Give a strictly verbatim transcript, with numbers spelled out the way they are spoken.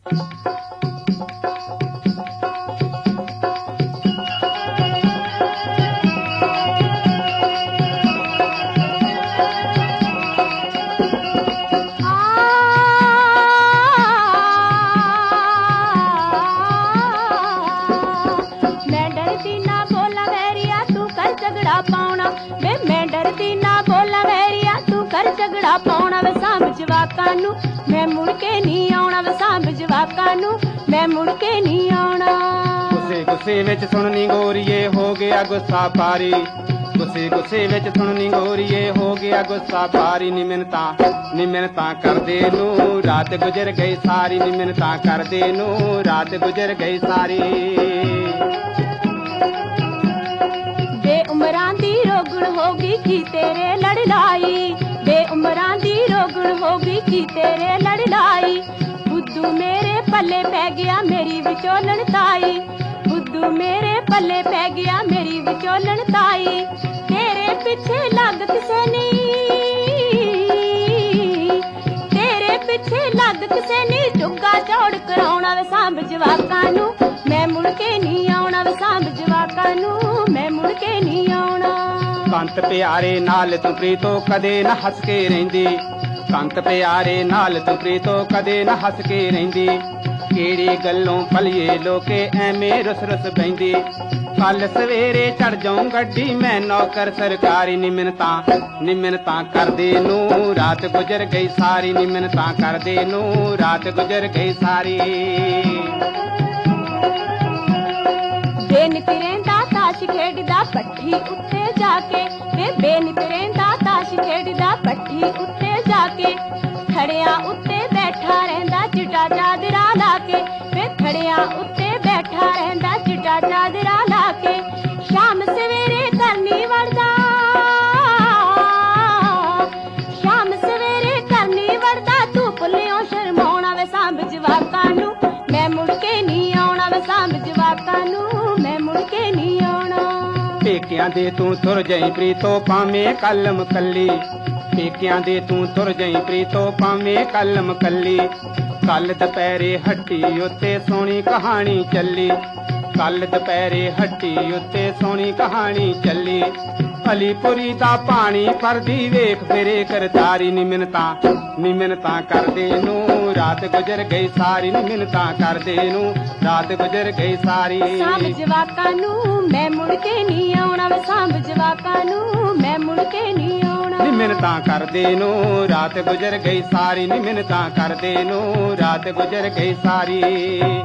पाउना वे मैं डरदी ना बोला वैरिया तू कर झगड़ा पाउना वे सांभ जवाकां नू मैं मुड़ के नहीं आउणा वे सांभ जवाकां नू मैं मुड़ के नहीं आउणा। गुस्से गुस्से विच सुणनी गोरीए हो गया गुस्सा पारी गुस्से गुस्से विच सुणनी गोरीए हो गया गुस्सा पारी नी मिन्नतां नी मिन्नतां करदे नू रात गुजर गई सारी नी मिन्नतां करदे नू रात गुजर गई सारी। बेउमरां दी रोगण होगी की तेरे लड़ लाई बेउमरां दी रोगण होगी की तेरे लड़ लाई। बुद्धू मेरे पल्ले पै गया मेरी विचोलन ताई बुद्धू मेरे पल्ले पै गया मेरी विचोलन ताई। तेरे पिछे लग किसे नी तेरे पिछे लग किसे नी चुग्गा चौड़ कराउणा वे सांभ जवाकां नू मैं मुड़ के नहीं आउणा वे सांभ जवाकां नू मैं मुड़ के नहीं आउणा। कंत प्यारे नाल तू प्रीतो कदे न हस के रहिंदी कंत प्यारे नाल तू प्रीतो कदे न हस के रहिंदी। केड़ी गल्लों भलिए लोके एवें रुस रुस बहिंदी कल सवेरे चढ़ जाऊं गड्डी मैं नौकर सरकारी नी मिन्नतां नी मिन्नतां करदे नू रात गुजर गई सारी नी मिन्नतां करदे नू रात गुजर गई सारी। बेनित रहिंदा ताश खेडदा पट्ठी उत्ते जाके वे बेनित रहिंदा ताश खेडदा पट्ठी उत्ते जाके। खड़िया उत्ते बैठा रहिंदा चिट्टा चादरा लाके वे खड़िया उत्ते बैठा रहिंदा चिट्टा चादरा लाके। शाम सवेरे करनी वड़दा शाम सवेरे करनी वड़दा तू भुल्लियों शर्माउणा वे सांभ जवाकां नू मैं मुड़ के नहीं आउणा वे सांभ जवाकां नू मैं मुड़ के नहीं आउणा। पेकियां दे तू तुर जाई प्रीतो भावें कलम कल्ली पेकियां दे तू तुर जाई प्रीतो भावें कलम कल्ली। कल दुपहरे हट्टी उत्ते सोहनी कहानी चली कल दुपहरे हट्टी उत्ते सोहनी कहानी चली। अलीपुरी दा पानी भरदी वेख फिरे करतारी नी मिन्नतां नी मिन्नतां करदे नू रात गुजर गई सारी नी मिन्नतां करदे नू रात गुजर गई सारी। सांभ जवाकां नू मैं मुड़ के नहीं आउणा वे सांभ जवाकां नू मैं मुड़ के नहीं आउणा। नी मिन्नतां करदे नू रात गुजर गई सारी नी मिन्नतां करदे नू रात गुजर गई सारी।